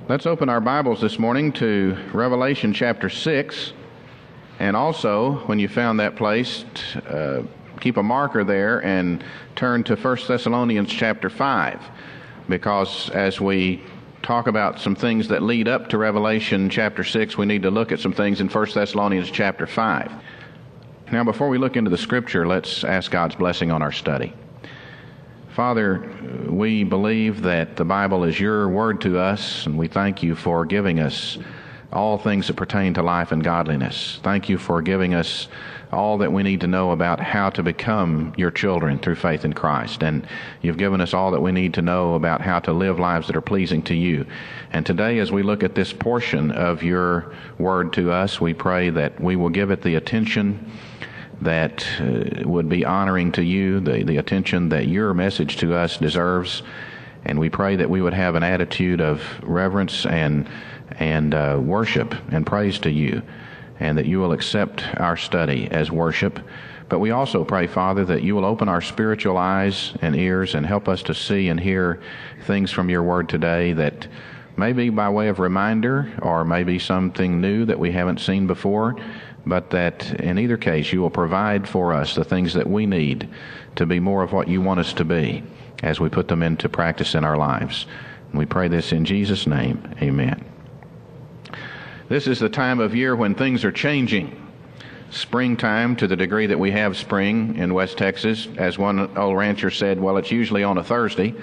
Let's open our Bibles this morning to Revelation chapter 6. And also, when you found that place, keep a marker there and turn to 1 Thessalonians chapter 5. Because as we talk about some things that lead up to Revelation chapter 6, we need to look at some things in 1 Thessalonians chapter 5. Now, before we look into the Scripture, let's ask God's blessing on our study. Father, we believe that the Bible is your word to us, and we thank you for giving us all things that pertain to life and godliness. Thank you for giving us all that we need to know about how to become your children through faith in Christ. And you've given us all that we need to know about how to live lives that are pleasing to you. And today, as we look at this portion of your word to us, we pray that we will give it the attention that would be honoring to you, the attention that your message to us deserves. And we pray that we would have an attitude of reverence and worship and praise to you, and that you will accept our study as worship. But we also pray, Father, that you will open our spiritual eyes and ears and help us to see and hear things from your word today that may be by way of reminder or maybe something new that we haven't seen before, but that in either case you will provide for us the things that we need to be more of what you want us to be as we put them into practice in our lives. And we pray this in Jesus' name. Amen. This is the time of year when things are changing. Springtime, to the degree that we have spring in West Texas. As one old rancher said, well, it's usually on a Thursday.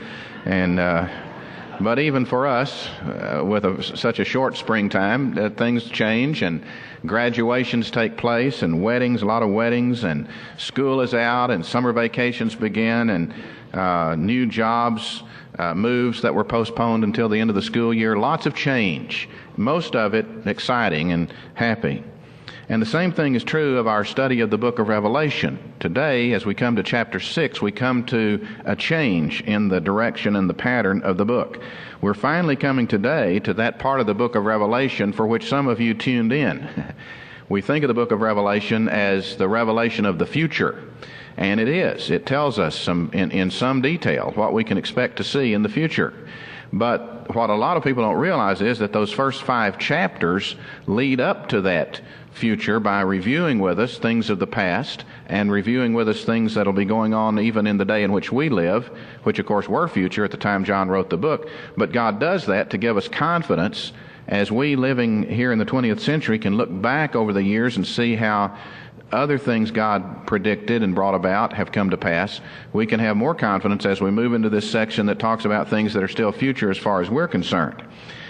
But even for us, with such a short springtime, things change and graduations take place and weddings, a lot of weddings, and school is out and summer vacations begin and new jobs, moves that were postponed until the end of the school year. Lots of change, most of it exciting and happy. And the same thing is true of our study of the book of Revelation. Today, as we come to chapter 6, we come to a change in the direction and the pattern of the book. We're finally coming today to that part of the book of Revelation for which some of you tuned in. We think of the book of Revelation as the revelation of the future. And it is. It tells us in some detail what we can expect to see in the future. But what a lot of people don't realize is that those first 5 chapters lead up to that future by reviewing with us things of the past and reviewing with us things that will be going on even in the day in which we live, which of course were future at the time John wrote the book. But God does that to give us confidence as we living here in the 20th century can look back over the years and see how other things God predicted and brought about have come to pass. We can have more confidence as we move into this section that talks about things that are still future as far as we're concerned.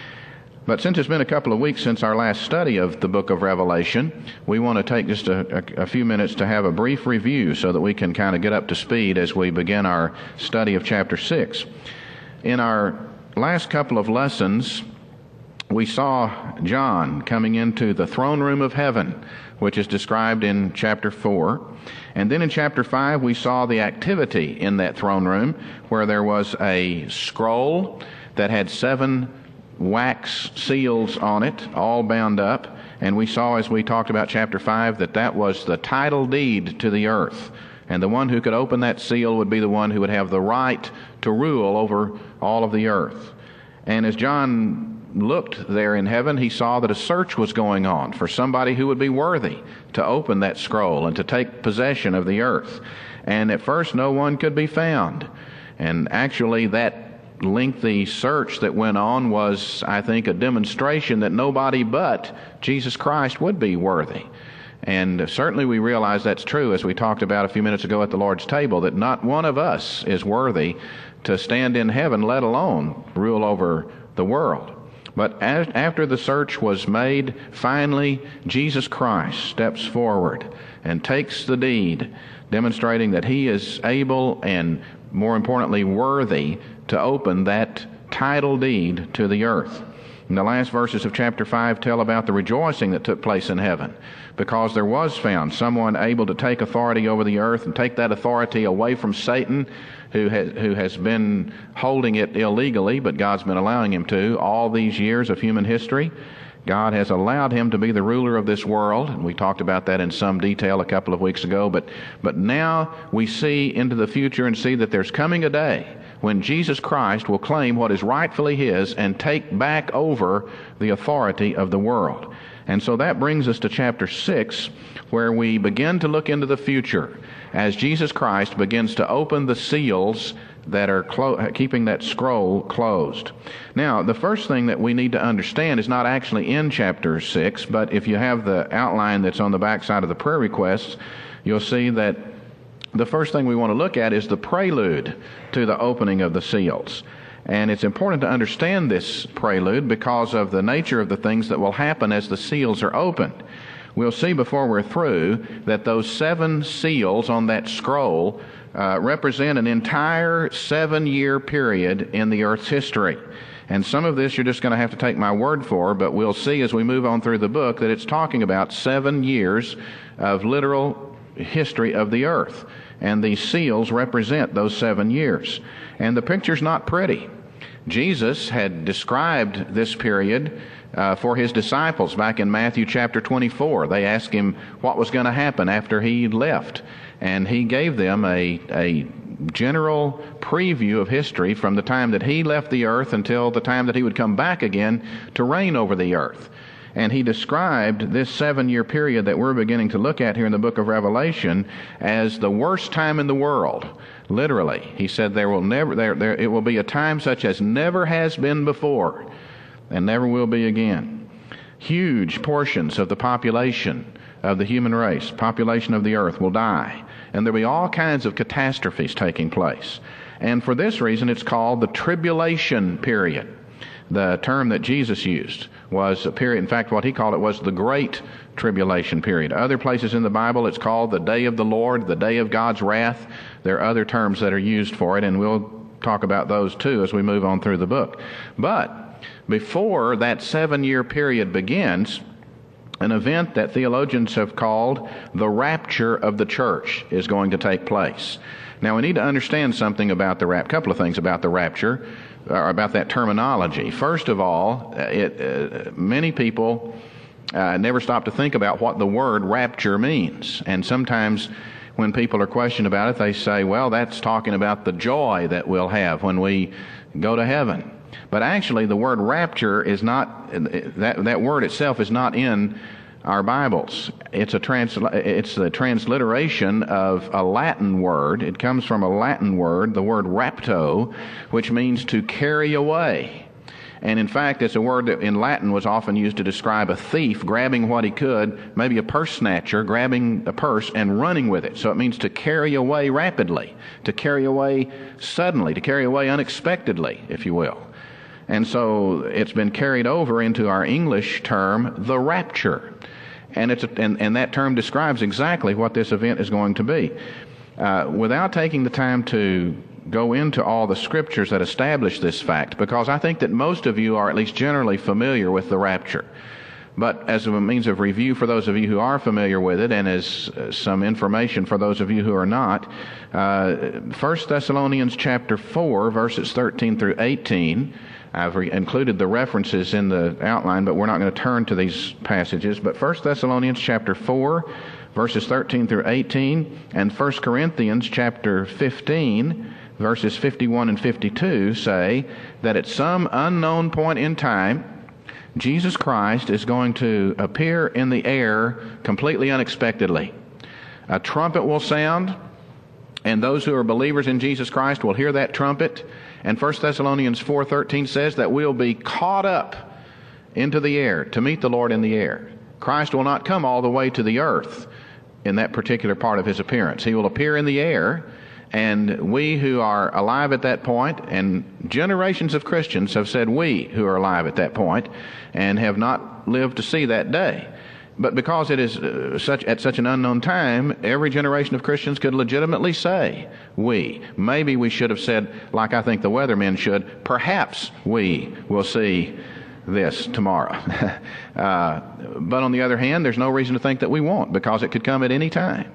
But since it's been a couple of weeks since our last study of the book of Revelation, we want to take just a few minutes to have a brief review so that we can kind of get up to speed as we begin our study of chapter 6. In our last couple of lessons, we saw John coming into the throne room of heaven, which is described in chapter 4. And then in chapter 5, we saw the activity in that throne room where there was a scroll that had 7 wax seals on it, all bound up. And we saw, as we talked about chapter 5, that was the title deed to the earth. And the one who could open that seal would be the one who would have the right to rule over all of the earth. And as John looked there in heaven, he saw that a search was going on for somebody who would be worthy to open that scroll and to take possession of the earth. And at first no one could be found. And actually that lengthy search that went on was, I think, a demonstration that nobody but Jesus Christ would be worthy. And certainly we realize that's true, as we talked about a few minutes ago at the Lord's table, that not one of us is worthy to stand in heaven, let alone rule over the world. But after the search was made, finally Jesus Christ steps forward and takes the deed, demonstrating that he is able and, more importantly, worthy to open that title deed to the earth. And the last verses of chapter 5 tell about the rejoicing that took place in heaven, because there was found someone able to take authority over the earth and take that authority away from Satan, who has been holding it illegally, but God's been allowing him to all these years of human history. God has allowed him to be the ruler of this world, and we talked about that in some detail a couple of weeks ago, but now we see into the future and see that there's coming a day when Jesus Christ will claim what is rightfully his and take back over the authority of the world. And so that brings us to chapter 6, where we begin to look into the future as Jesus Christ begins to open the seals that are keeping that scroll closed. Now, the first thing that we need to understand is not actually in chapter 6, but if you have the outline that's on the back side of the prayer requests, you'll see that the first thing we want to look at is the prelude to the opening of the seals. And it's important to understand this prelude because of the nature of the things that will happen as the seals are opened. We'll see before we're through that those 7 seals on that scroll represent an entire 7-year period in the earth's history. And some of this you're just going to have to take my word for, but we'll see as we move on through the book that it's talking about 7 years of literal history of the earth. And these seals represent those 7 years. And the picture's not pretty. Jesus had described this period for his disciples back in Matthew chapter 24. They asked him what was going to happen after he left. And he gave them a general preview of history from the time that he left the earth until the time that he would come back again to reign over the earth. And he described this 7-year period that we're beginning to look at here in the book of Revelation as the worst time in the world. Literally, he said it will be a time such as never has been before and never will be again. Huge portions of the population of the human race, population of the earth, will die. And there'll be all kinds of catastrophes taking place. And for this reason, it's called the tribulation period. The term that Jesus used was a period, in fact, what he called it was the Great Tribulation period. Other places in the Bible, it's called the Day of the Lord, the Day of God's Wrath. There are other terms that are used for it, and we'll talk about those too as we move on through the book. But before that 7-year period begins, an event that theologians have called the rapture of the church is going to take place. Now, we need to understand something about a couple of things about the rapture, or about that terminology. First of all, many people never stop to think about what the word rapture means. And sometimes when people are questioned about it, they say, well, that's talking about the joy that we'll have when we go to heaven. But actually, the word rapture is not, that word itself is not in our Bibles. It's the transliteration of a Latin word. It comes from a Latin word, the word rapto, which means to carry away. And in fact, it's a word that in Latin was often used to describe a thief grabbing what he could, maybe a purse snatcher grabbing a purse and running with it. So it means to carry away rapidly, to carry away suddenly, to carry away unexpectedly, if you will. And so it's been carried over into our English term, the rapture. And that term describes exactly what this event is going to be. Without taking the time to go into all the scriptures that establish this fact, because I think that most of you are at least generally familiar with the rapture. But as a means of review for those of you who are familiar with it, and as some information for those of you who are not, 1 Thessalonians chapter 4, verses 13 through 18, I've included the references in the outline, but we're not going to turn to these passages. But 1 Thessalonians chapter 4, verses 13 through 18, and 1 Corinthians chapter 15, verses 51 and 52 say that at some unknown point in time, Jesus Christ is going to appear in the air completely unexpectedly. A trumpet will sound, and those who are believers in Jesus Christ will hear that trumpet. And 1 Thessalonians 4:13 says that we'll be caught up into the air to meet the Lord in the air. Christ will not come all the way to the earth in that particular part of his appearance. He will appear in the air, and we who are alive at that point, and generations of Christians have said we who are alive at that point and have not lived to see that day. But because it is at such an unknown time, every generation of Christians could legitimately say, we. Maybe we should have said, like I think the weathermen should, perhaps we will see this tomorrow. But on the other hand, there's no reason to think that we won't, because it could come at any time.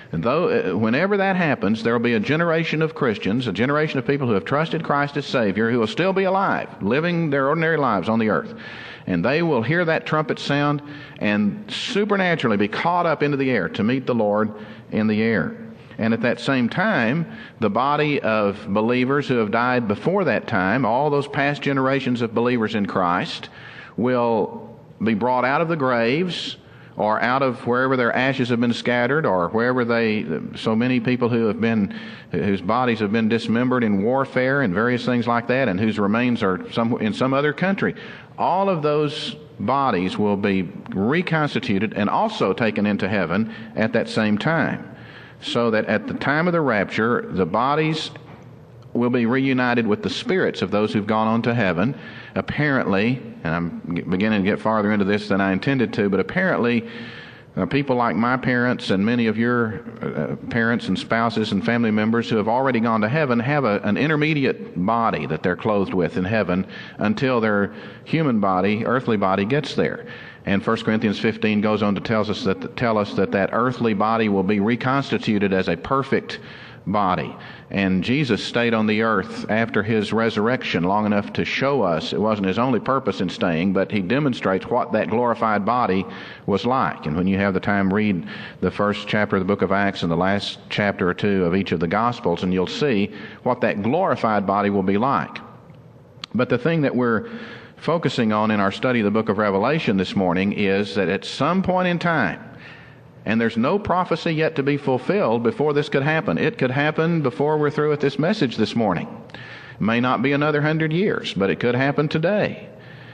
And though, whenever that happens, there will be a generation of Christians, a generation of people who have trusted Christ as Savior, who will still be alive, living their ordinary lives on the earth. And they will hear that trumpet sound and supernaturally be caught up into the air to meet the Lord in the air. And at that same time, the body of believers who have died before that time, all those past generations of believers in Christ, will be brought out of the graves, or out of wherever their ashes have been scattered, or wherever so many people whose bodies have been dismembered in warfare and various things like that, and whose remains are in some other country. All of those bodies will be reconstituted and also taken into heaven at that same time. So that at the time of the rapture, the bodies will be reunited with the spirits of those who've gone on to heaven. Apparently, and I'm beginning to get farther into this than I intended to, but apparently people like my parents and many of your parents and spouses and family members who have already gone to heaven have an intermediate body that they're clothed with in heaven until their human body, earthly body, gets there. And 1 Corinthians 15 goes on to tell us that earthly body will be reconstituted as a perfect body. And Jesus stayed on the earth after his resurrection long enough to show us, it wasn't his only purpose in staying, but he demonstrates what that glorified body was like. And when you have the time, read the first chapter of the book of Acts and the last chapter or two of each of the Gospels, and you'll see what that glorified body will be like. But the thing that we're focusing on in our study of the book of Revelation this morning is that at some point in time, and there's no prophecy yet to be fulfilled before this could happen. It could happen before we're through with this message this morning. It may not be another 100 years, but it could happen today.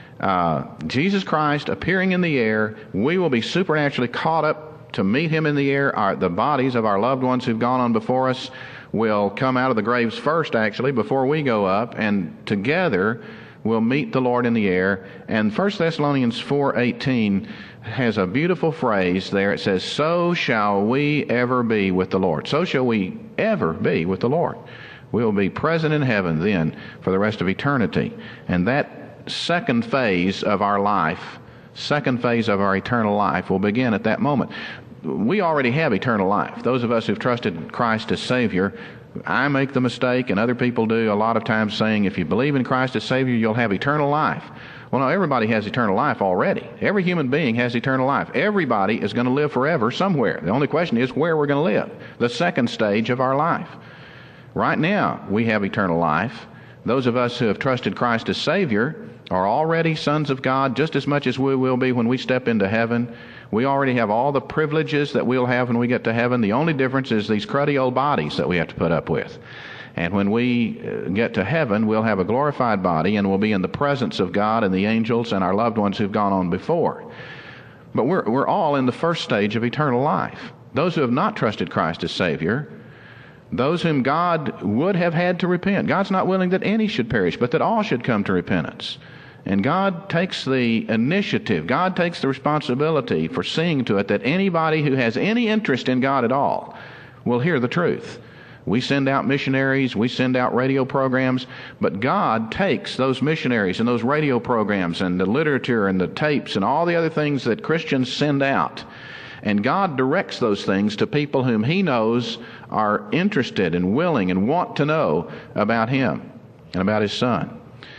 Jesus Christ appearing in the air, we will be supernaturally caught up to meet him in the air. The bodies of our loved ones who've gone on before us will come out of the graves first, actually, before we go up, and together we'll meet the Lord in the air. And 1 Thessalonians 4:18 has a beautiful phrase there. It says, "So shall we ever be with the Lord." So shall we ever be with the Lord. We'll be present in heaven then for the rest of eternity. And that second phase of our life, second phase of our eternal life, will begin at that moment. We already have eternal life. Those of us who've trusted Christ as Savior, I make the mistake, and other people do a lot of times, saying if you believe in Christ as Savior, you'll have eternal life. Well, no, everybody has eternal life already. Every human being has eternal life. Everybody is going to live forever somewhere. The only question is where we're going to live, the second stage of our life. Right now, we have eternal life. Those of us who have trusted Christ as Savior are already sons of God just as much as we will be when we step into heaven. We already have all the privileges that we'll have when we get to heaven. The only difference is these cruddy old bodies that we have to put up with. And when we get to heaven, we'll have a glorified body, and we'll be in the presence of God and the angels and our loved ones who've gone on before. But we're all in the first stage of eternal life. Those who have not trusted Christ as Savior, those whom God would have had to repent. God's not willing that any should perish, but that all should come to repentance. And God takes the initiative, God takes the responsibility for seeing to it that anybody who has any interest in God at all will hear the truth. We send out missionaries, we send out radio programs, but God takes those missionaries and those radio programs and the literature and the tapes and all the other things that Christians send out, and God directs those things to people whom He knows are interested and willing and want to know about Him and about His Son.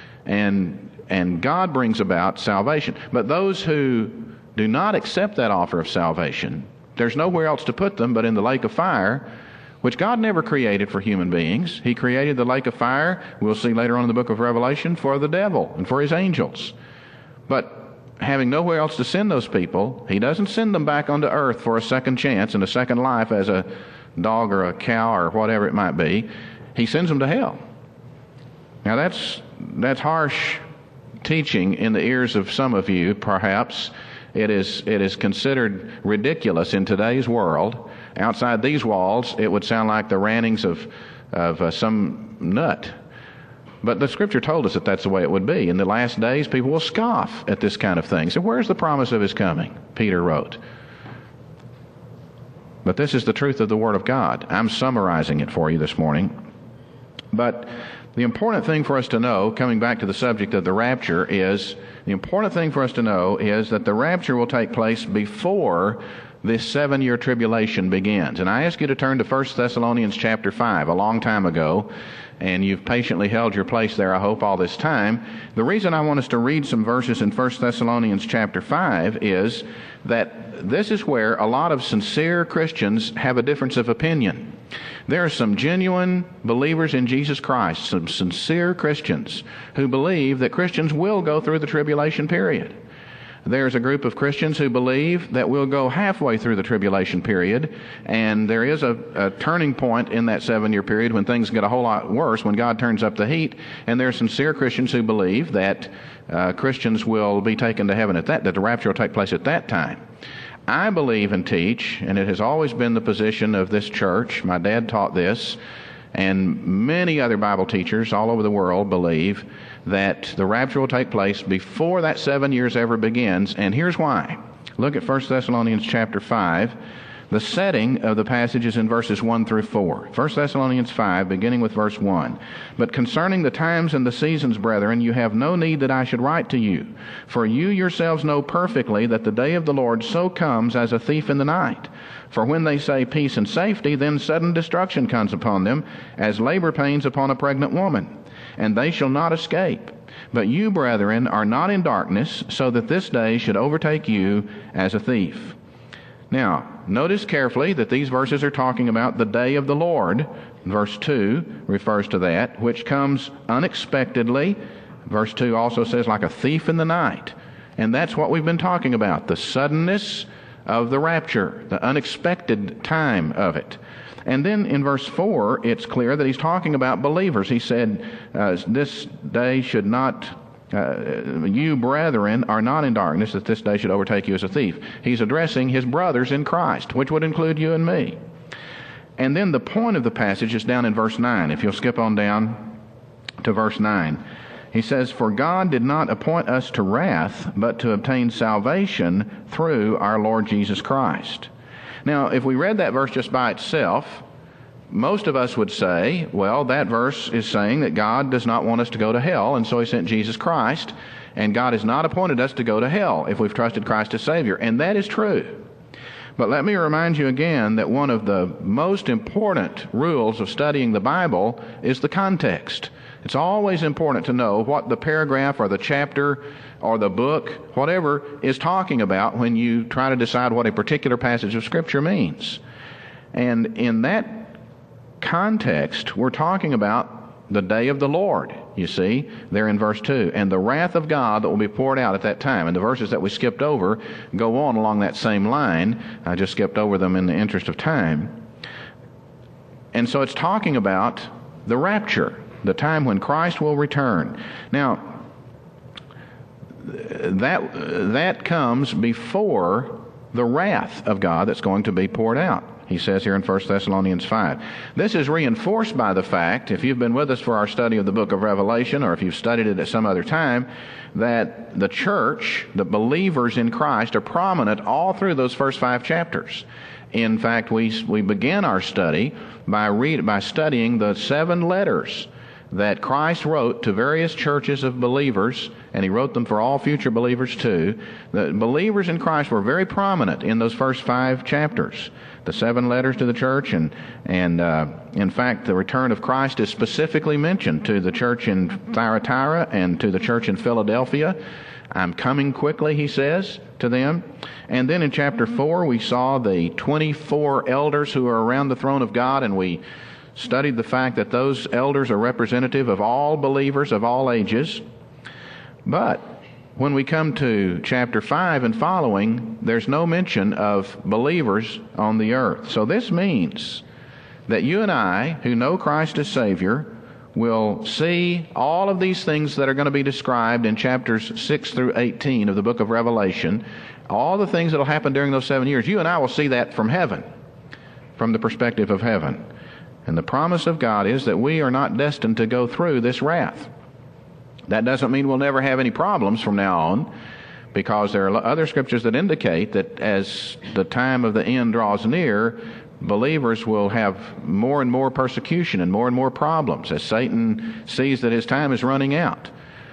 And God brings about salvation. But those who do not accept that offer of salvation, there's nowhere else to put them but in the lake of fire, which God never created for human beings. He created the lake of fire, we'll see later on in the book of Revelation, for the devil and for his angels. But having nowhere else to send those people, He doesn't send them back onto earth for a second chance and a second life as a dog or a cow or whatever it might be. He sends them to hell. Now that's harsh teaching in the ears of some of you, perhaps. It is considered ridiculous in today's world. Outside these walls, it would sound like the rantings of some nut. But the Scripture told us that that's the way it would be. In the last days, people will scoff at this kind of thing. So where's the promise of His coming? Peter wrote. But this is the truth of the Word of God. I'm summarizing it for you this morning. But the important thing for us to know, coming back to the subject of the rapture, is the important thing for us to know is that the rapture will take place before this 7-year tribulation begins. And I ask you to turn to 1 Thessalonians chapter 5, a long time ago, and you've patiently held your place there, I hope, all this time. The reason I want us to read some verses in 1 Thessalonians chapter 5 is that this is where a lot of sincere Christians have a difference of opinion. There are some genuine believers in Jesus Christ, some sincere Christians who believe that Christians will go through the tribulation period. There's a group of Christians who believe that we'll go halfway through the tribulation period, and there is a turning point in that 7-year period when things get a whole lot worse, when God turns up the heat. And there are sincere Christians who believe that Christians will be taken to heaven that the rapture will take place at that time. I believe and teach, and it has always been the position of this church, my dad taught this, and many other Bible teachers all over the world believe that the rapture will take place before that 7 years ever begins. And here's why. Look at 1 Thessalonians chapter 5. The setting of the passage is in verses 1 through 4. 1 Thessalonians 5, beginning with verse 1. But concerning the times and the seasons, brethren, you have no need that I should write to you. For you yourselves know perfectly that the day of the Lord so comes as a thief in the night. For when they say peace and safety, then sudden destruction comes upon them, as labor pains upon a pregnant woman. And they shall not escape. But you, brethren, are not in darkness, so that this day should overtake you as a thief. Now, notice carefully that these verses are talking about the day of the Lord. Verse 2 refers to that, which comes unexpectedly. Verse 2 also says like a thief in the night. And that's what we've been talking about, the suddenness of the rapture, the unexpected time of it. And then in verse 4, it's clear that he's talking about believers. He said, this day should not, you brethren are not in darkness, that this day should overtake you as a thief. He's addressing his brothers in Christ, which would include you and me. And then the point of the passage is down in verse 9. If you'll skip on down to verse 9. He says, for God did not appoint us to wrath, but to obtain salvation through our Lord Jesus Christ. Now, if we read that verse just by itself, most of us would say, well, that verse is saying that God does not want us to go to hell, and so he sent Jesus Christ, and God has not appointed us to go to hell if we've trusted Christ as Savior. And that is true. But let me remind you again that one of the most important rules of studying the Bible is the context. It's always important to know what the paragraph or the chapter or the book, whatever, is talking about when you try to decide what a particular passage of Scripture means. And in that context, we're talking about the day of the Lord, you see, there in verse 2, and the wrath of God that will be poured out at that time. And the verses that we skipped over go on along that same line. I just skipped over them in the interest of time. And so it's talking about the rapture, the time when Christ will return. Now, that comes before the wrath of God that's going to be poured out. He says here in 1 Thessalonians 5. This is reinforced by the fact, if you've been with us for our study of the book of Revelation, or if you've studied it at some other time, that the church, the believers in Christ, are prominent all through those first 5 chapters. In fact, we begin our study by studying the 7 letters that Christ wrote to various churches of believers, and he wrote them for all future believers too. The believers in Christ were very prominent in those first 5 chapters. The 7 letters to the church, and in fact, the return of Christ is specifically mentioned to the church in Thyatira and to the church in Philadelphia. I'm coming quickly, he says to them. And then in chapter 4, we saw the 24 elders who are around the throne of God, and we studied the fact that those elders are representative of all believers of all ages. But when we come to chapter 5 and following, there's no mention of believers on the earth. So this means that you and I, who know Christ as Savior, will see all of these things that are going to be described in chapters 6 through 18 of the book of Revelation. All the things that will happen during those 7 years, you and I will see that from heaven, from the perspective of heaven. And the promise of God is that we are not destined to go through this wrath. That doesn't mean we'll never have any problems from now on, because there are other scriptures that indicate that as the time of the end draws near, believers will have more and more persecution and more problems as Satan sees that his time is running out.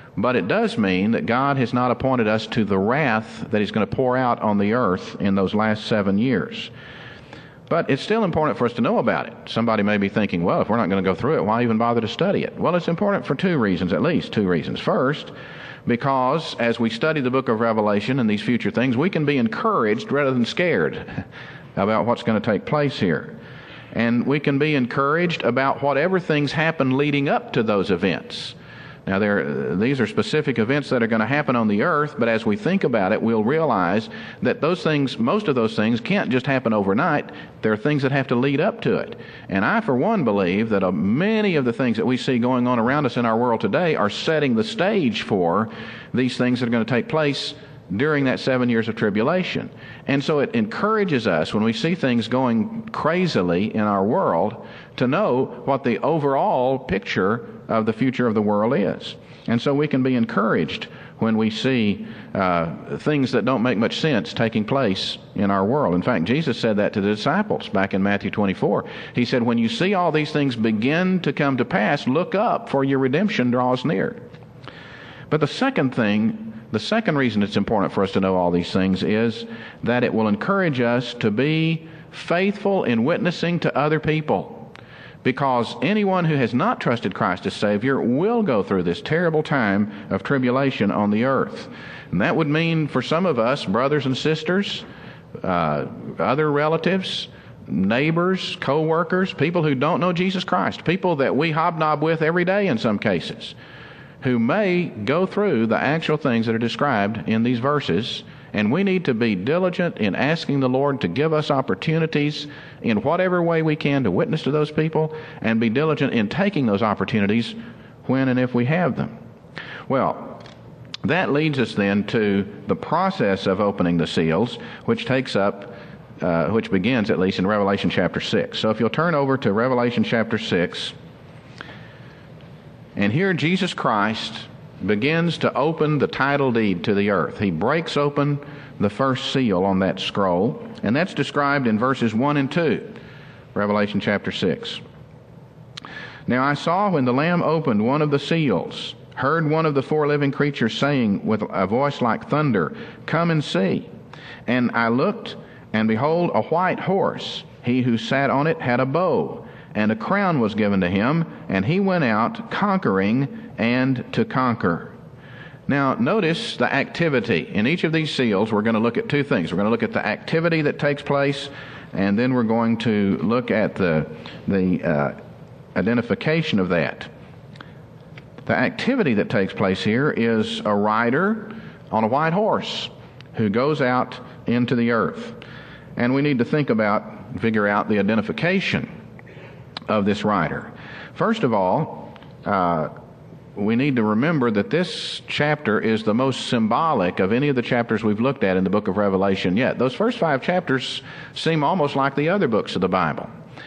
But it does mean that God has not appointed us to the wrath that He's going to pour out on the earth in those last 7 years. But it's still important for us to know about it. Somebody may be thinking, well, if we're not going to go through it, why even bother to study it? Well, it's important for two reasons, at least two reasons. First, because as we study the book of Revelation and these future things, we can be encouraged rather than scared about what's going to take place here. And we can be encouraged about whatever things happen leading up to those events. Now, these are specific events that are going to happen on the earth, but as we think about it, we'll realize that those things, most of those things, can't just happen overnight. There are things that have to lead up to it. And I, for one, believe that many of the things that we see going on around us in our world today are setting the stage for these things that are going to take place during that 7 years of tribulation. And so it encourages us, when we see things going crazily in our world, to know what the overall picture of the future of the world is. And so we can be encouraged when we see things that don't make much sense taking place in our world. In fact, Jesus said that to the disciples back in Matthew 24. He said, when you see all these things begin to come to pass, look up, for your redemption draws near. But the second reason it's important for us to know all these things is that it will encourage us to be faithful in witnessing to other people. Because anyone who has not trusted Christ as Savior will go through this terrible time of tribulation on the earth. And that would mean for some of us, brothers and sisters, other relatives, neighbors, co-workers, people who don't know Jesus Christ, people that we hobnob with every day in some cases, who may go through the actual things that are described in these verses. And we need to be diligent in asking the Lord to give us opportunities in whatever way we can to witness to those people, and be diligent in taking those opportunities when and if we have them. Well, that leads us then to the process of opening the seals, which begins at least in Revelation chapter 6. So if you'll turn over to Revelation chapter 6, and here Jesus Christ begins to open the title deed to the earth. He breaks open the first seal on that scroll, and that's described in verses 1 and 2, Revelation chapter 6. Now I saw when the Lamb opened one of the seals, heard one of the four living creatures saying with a voice like thunder, "Come and see." And I looked, and behold, a white horse. He who sat on it had a bow, and a crown was given to him, and he went out conquering and to conquer. Now, notice the activity. In each of these seals, we're going to look at two things. We're going to look at the activity that takes place, and then we're going to look at the identification of that. The activity that takes place here is a rider on a white horse who goes out into the earth. And we need to figure out the identification of this rider. First of all, we need to remember that this chapter is the most symbolic of any of the chapters we've looked at in the book of Revelation yet. Those first 5 chapters seem almost like the other books of the Bible.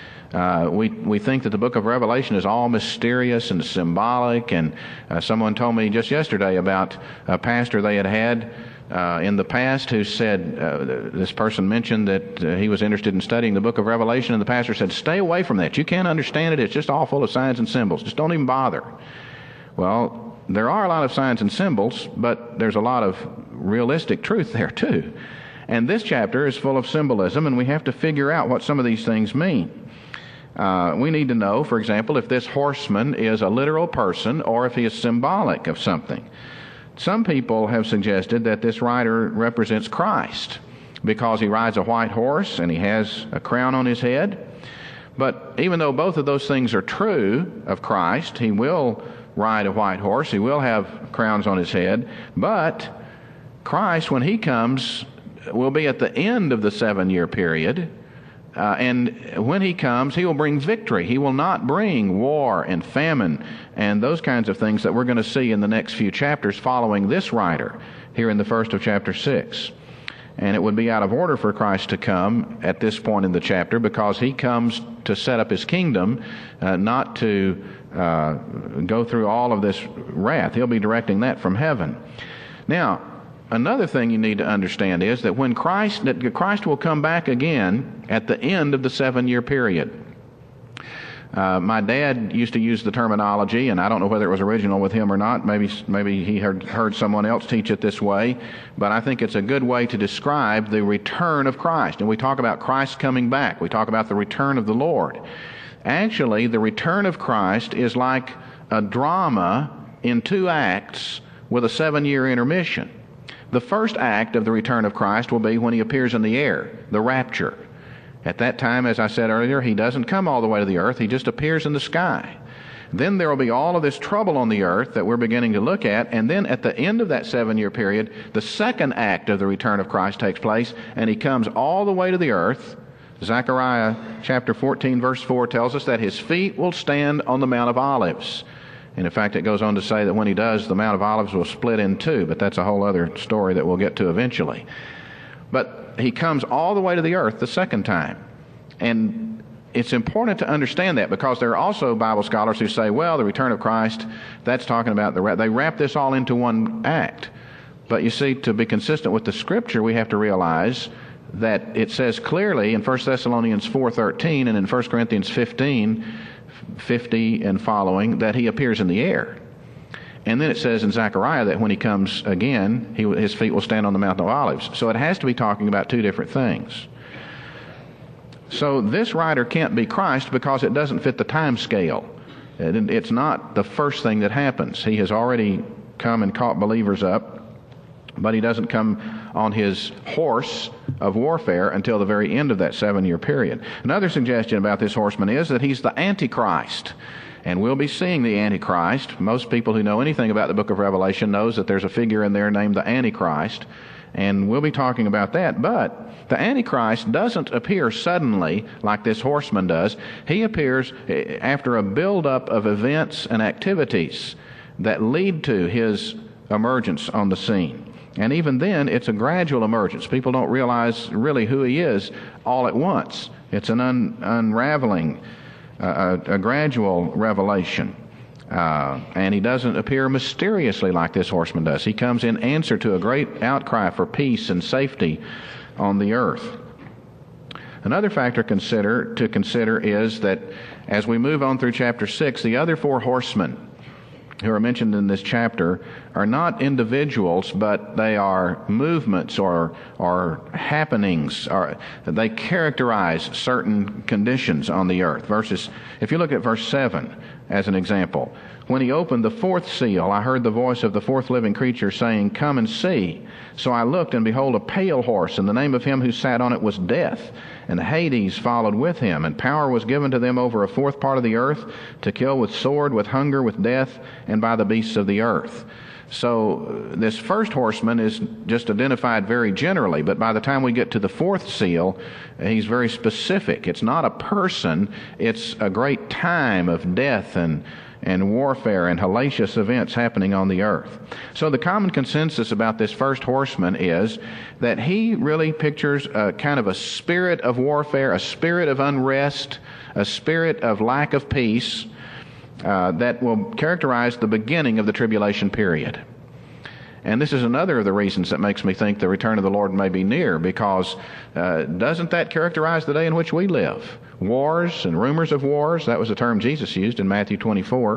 We think that the book of Revelation is all mysterious and symbolic, and someone told me just yesterday about a pastor they had in the past who said, this person mentioned that he was interested in studying the book of Revelation, and the pastor said, "Stay away from that. You can't understand it. It's just all full of signs and symbols. Just don't even bother." Well, there are a lot of signs and symbols, but there's a lot of realistic truth there too. And this chapter is full of symbolism, and we have to figure out what some of these things mean. We need to know, for example, if this horseman is a literal person or if he is symbolic of something. Some people have suggested that this rider represents Christ because he rides a white horse and he has a crown on his head. But even though both of those things are true of Christ, he will ride a white horse, he will have crowns on his head, but Christ, when he comes, will be at the end of the 7-year period. And when he comes, he will bring victory. He will not bring war and famine and those kinds of things that we're going to see in the next few chapters following this rider here in the first of chapter 6. And it would be out of order for Christ to come at this point in the chapter, because he comes to set up his kingdom, not to go through all of this wrath. He'll be directing that from heaven. Now, another thing you need to understand is that when Christ will come back again at the end of the 7-year period. My dad used to use the terminology, and I don't know whether it was original with him or not. Maybe he heard someone else teach it this way, but I think it's a good way to describe the return of Christ. And we talk about Christ coming back. We talk about the return of the Lord. Actually, the return of Christ is like a drama in 2 acts with a 7-year intermission. The first act of the return of Christ will be when he appears in the air, the rapture. At that time, as I said earlier, he doesn't come all the way to the earth. He just appears in the sky. Then there will be all of this trouble on the earth that we're beginning to look at. And then at the end of that 7-year period, the second act of the return of Christ takes place, and he comes all the way to the earth. Zechariah chapter 14, verse 4 tells us that his feet will stand on the Mount of Olives. And in fact, it goes on to say that when he does, the Mount of Olives will split in 2, but that's a whole other story that we'll get to eventually. But he comes all the way to the earth the second time. And it's important to understand that, because there are also Bible scholars who say, well, the return of Christ, that's talking about they wrap this all into one act. But you see, to be consistent with the Scripture, we have to realize that it says clearly in 1 Thessalonians 4:13 and in 1 Corinthians 15:50 and following that he appears in the air. And then it says in Zechariah that when he comes again, his feet will stand on the Mount of Olives. So it has to be talking about 2 different things. So this writer can't be Christ because it doesn't fit the time scale. It's not the first thing that happens. He has already come and caught believers up, but he doesn't come on his horse of warfare until the very end of that 7-year period. Another suggestion about this horseman is that he's the Antichrist. And we'll be seeing the Antichrist. Most people who know anything about the book of Revelation knows that there's a figure in there named the Antichrist. And we'll be talking about that. But the Antichrist doesn't appear suddenly like this horseman does. He appears after a buildup of events and activities that lead to his emergence on the scene. And even then, it's a gradual emergence. People don't realize really who he is all at once. It's an unraveling, a gradual revelation. And he doesn't appear mysteriously like this horseman does. He comes in answer to a great outcry for peace and safety on the earth. Another factor to consider is that as we move on through chapter 6, the other 4 horsemen who are mentioned in this chapter are not individuals, but they are movements or happenings. They characterize certain conditions on the earth. If you look at verse 7 as an example, when he opened the 4th seal, I heard the voice of the 4th living creature saying, "Come and see." So I looked, and behold, a pale horse, and the name of him who sat on it was Death, and Hades followed with him, and power was given to them over a 4th part of the earth, to kill with sword, with hunger, with death, and by the beasts of the earth. So this first horseman is just identified very generally, but by the time we get to the 4th seal, he's very specific. It's not a person, it's a great time of death and warfare and hellacious events happening on the earth. So the common consensus about this first horseman is that he really pictures a kind of a spirit of warfare, a spirit of unrest, a spirit of lack of peace that will characterize the beginning of the tribulation period. And this is another of the reasons that makes me think the return of the Lord may be near, because doesn't that characterize the day in which we live? Wars and rumors of wars, that was a term Jesus used in Matthew 24.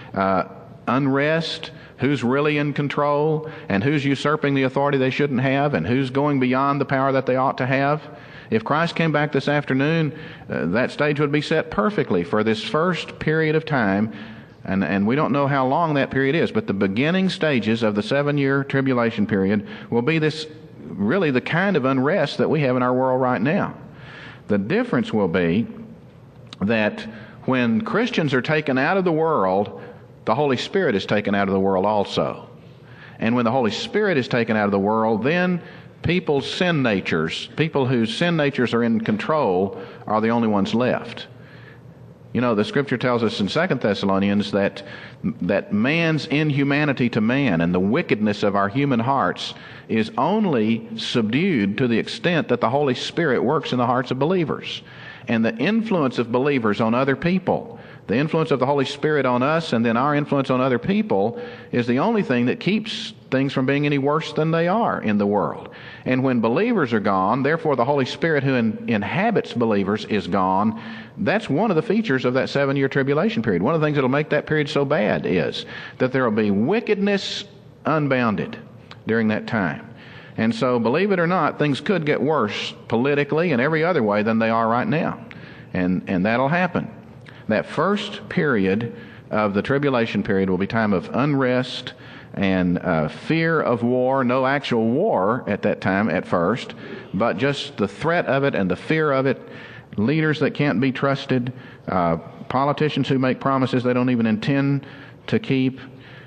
Unrest, who's really in control, and who's usurping the authority they shouldn't have, and who's going beyond the power that they ought to have. If Christ came back this afternoon, that stage would be set perfectly for this first period of time. And we don't know how long that period is, but the beginning stages of the 7-year tribulation period will be this, really the kind of unrest that we have in our world right now. The difference will be that when Christians are taken out of the world, the Holy Spirit is taken out of the world also. And when the Holy Spirit is taken out of the world, then people's sin natures, people whose sin natures are in control, are the only ones left. You know, the Scripture tells us in 2 Thessalonians that man's inhumanity to man and the wickedness of our human hearts is only subdued to the extent that the Holy Spirit works in the hearts of believers. And the influence of believers on other people, The influence of the Holy Spirit on us and then our influence on other people is the only thing that keeps things from being any worse than they are in the world. And when believers are gone, therefore the Holy Spirit who inhabits believers is gone. That's one of the features of that 7-year tribulation period. One of the things that will make that period so bad is that there will be wickedness unbounded during that time. And so, believe it or not, things could get worse politically and every other way than they are right now. And that'll happen. That first period of the tribulation period will be time of unrest and fear of war. No actual war at that time at first, but just the threat of it and the fear of it. Leaders that can't be trusted, politicians who make promises they don't even intend to keep,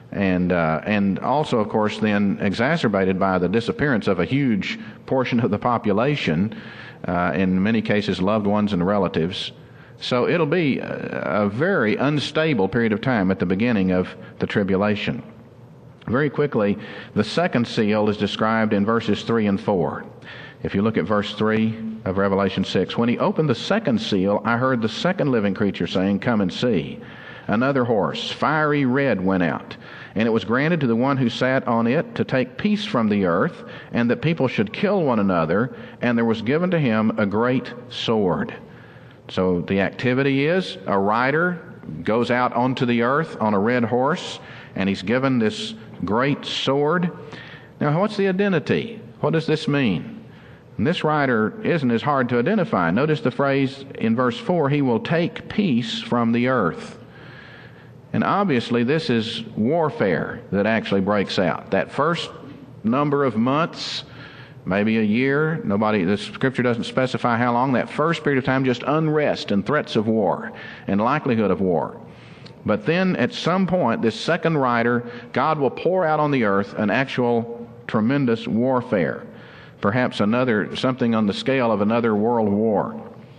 and also, of course, then exacerbated by the disappearance of a huge portion of the population, in many cases loved ones and relatives. So it'll be a very unstable period of time at the beginning of the tribulation. Very quickly, the second seal is described in verses 3 and 4. If you look at verse 3 of Revelation 6, when he opened the second seal, I heard the second living creature saying, "Come and see." Another horse, fiery red, went out, and it was granted to the one who sat on it to take peace from the earth, and that people should kill one another, and there was given to him a great sword. So the activity is a rider goes out onto the earth on a red horse, and he's given this great sword. Now, what's the identity? What does this mean? And this rider isn't as hard to identify. Notice the phrase in verse 4, he will take peace from the earth. And obviously this is warfare that actually breaks out. That first number of months, maybe a year, the Scripture doesn't specify how long, that first period of time, just unrest and threats of war and likelihood of war. But then at some point, this second rider, God will pour out on the earth an actual tremendous warfare. Perhaps something on the scale of another world war.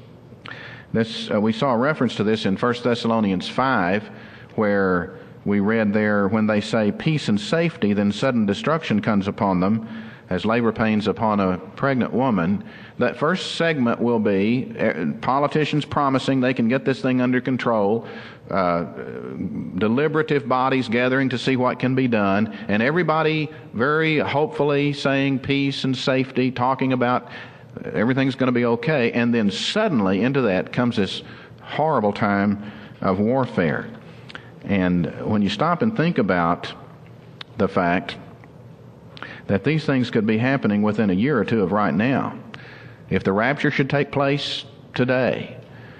We saw a reference to this in 1 Thessalonians 5, where we read there, when they say peace and safety, then sudden destruction comes upon them, as labor pains upon a pregnant woman. That first segment will be politicians promising they can get this thing under control, deliberative bodies gathering to see what can be done, and everybody very hopefully saying peace and safety, talking about everything's going to be okay, and then suddenly into that comes this horrible time of warfare. And when you stop and think about the fact that these things could be happening within a year or two of right now, if the rapture should take place today,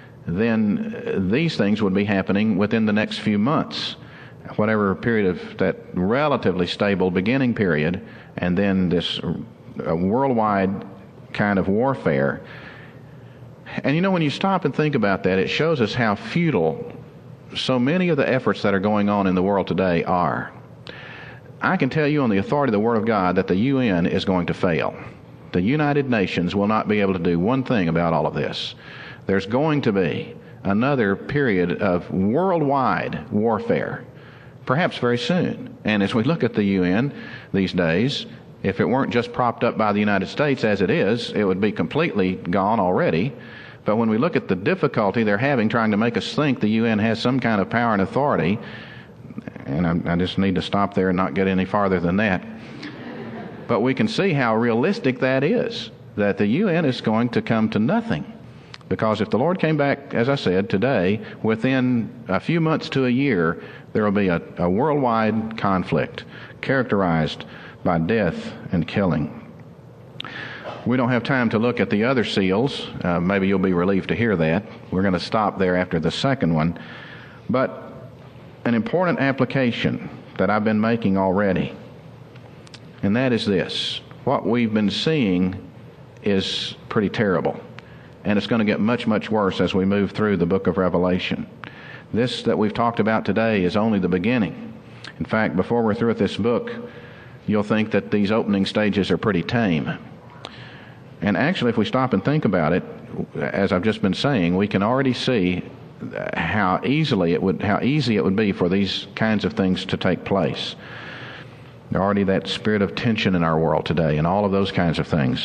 then these things would be happening within the next few months, whatever period of that relatively stable beginning period, and then this worldwide kind of warfare. And when you stop and think about that, it shows us how futile so many of the efforts that are going on in the world today are. I can tell you on the authority of the Word of God that the UN is going to fail. The United Nations will not be able to do one thing about all of this. There's going to be another period of worldwide warfare, perhaps very soon. And as we look at the UN these days, if it weren't just propped up by the United States as it is, it would be completely gone already. But when we look at the difficulty they're having trying to make us think the UN has some kind of power and authority, and I just need to stop there and not get any farther than that. But we can see how realistic that is, that the UN is going to come to nothing. Because if the Lord came back, as I said, today, within a few months to a year, there will be a worldwide conflict characterized by death and killing. We don't have time to look at the other seals. Maybe you'll be relieved to hear that. We're going to stop there after the second one. But an important application that I've been making already, and that is this. What we've been seeing is pretty terrible, and it's going to get much, much worse as we move through the book of Revelation. This that we've talked about today is only the beginning. In fact, before we're through with this book, you'll think that these opening stages are pretty tame. And actually, if we stop and think about it, as I've just been saying, we can already see how easy it would be for these kinds of things to take place. There's already that spirit of tension in our world today and all of those kinds of things.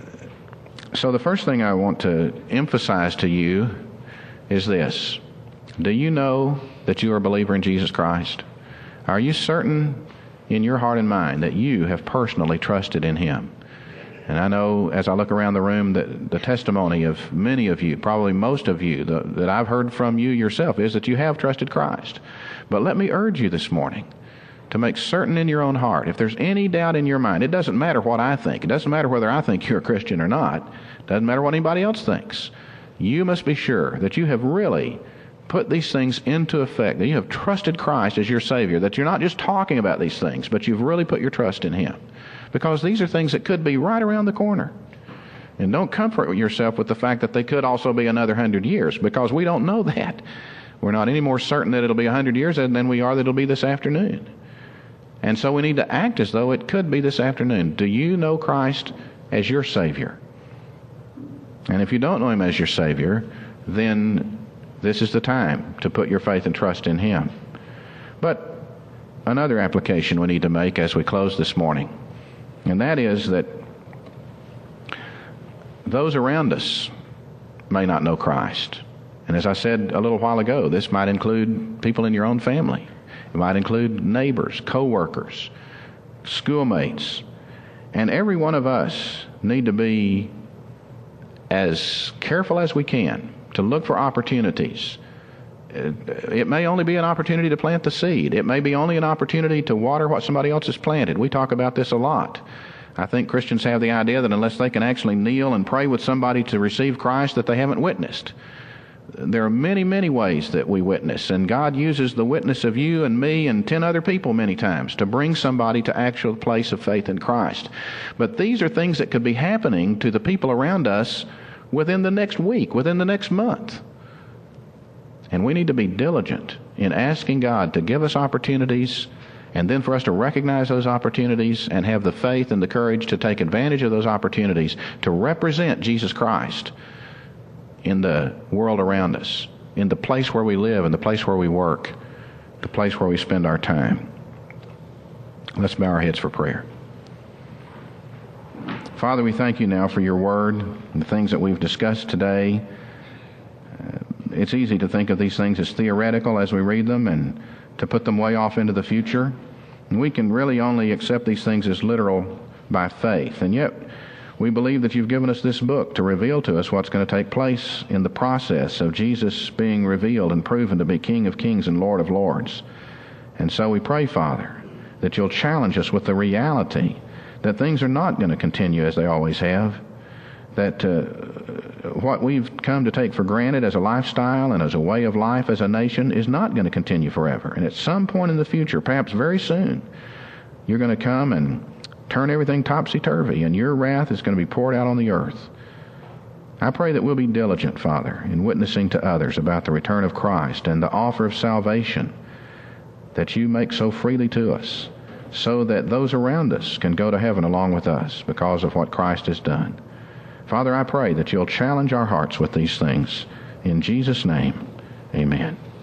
So the first thing I want to emphasize to you is this. Do you know that you are a believer in Jesus Christ? Are you certain in your heart and mind that you have personally trusted in Him? And I know as I look around the room that the testimony of many of you, probably most of you, that I've heard from you yourself is that you have trusted Christ. But let me urge you this morning to make certain in your own heart, if there's any doubt in your mind, it doesn't matter what I think. It doesn't matter whether I think you're a Christian or not. It doesn't matter what anybody else thinks. You must be sure that you have really put these things into effect, that you have trusted Christ as your Savior, that you're not just talking about these things, but you've really put your trust in Him. Because these are things that could be right around the corner. And don't comfort yourself with the fact that they could also be another 100 years, because we don't know that. We're not any more certain that it'll be 100 years than we are that it'll be this afternoon. And so we need to act as though it could be this afternoon. Do you know Christ as your Savior? And if you don't know Him as your Savior, then this is the time to put your faith and trust in Him. But another application we need to make as we close this morning, and that is that those around us may not know Christ. And as I said a little while ago, this might include people in your own family. It might include neighbors, co-workers, schoolmates. And every one of us need to be as careful as we can to look for opportunities. It may only be an opportunity to plant the seed. It may be only an opportunity to water what somebody else has planted. We talk about this a lot. I think Christians have the idea that unless they can actually kneel and pray with somebody to receive Christ, that they haven't witnessed. There are many, many ways that we witness, and God uses the witness of you and me and 10 other people many times to bring somebody to actual place of faith in Christ. But these are things that could be happening to the people around us within the next week, within the next month. And we need to be diligent in asking God to give us opportunities, and then for us to recognize those opportunities and have the faith and the courage to take advantage of those opportunities to represent Jesus Christ in the world around us, in the place where we live, in the place where we work, the place where we spend our time. Let's bow our heads for prayer. Father, we thank you now for your word and the things that we've discussed today. It's easy to think of these things as theoretical as we read them and to put them way off into the future. And we can really only accept these things as literal by faith. And yet, we believe that you've given us this book to reveal to us what's going to take place in the process of Jesus being revealed and proven to be King of Kings and Lord of Lords. And so we pray, Father, that you'll challenge us with the reality that things are not going to continue as they always have, that what we've come to take for granted as a lifestyle and as a way of life as a nation is not going to continue forever. And at some point in the future, perhaps very soon, you're going to come and turn everything topsy-turvy, and your wrath is going to be poured out on the earth. I pray that we'll be diligent, Father, in witnessing to others about the return of Christ and the offer of salvation that you make so freely to us, so that those around us can go to heaven along with us because of what Christ has done. Father, I pray that you'll challenge our hearts with these things. In Jesus' name, amen.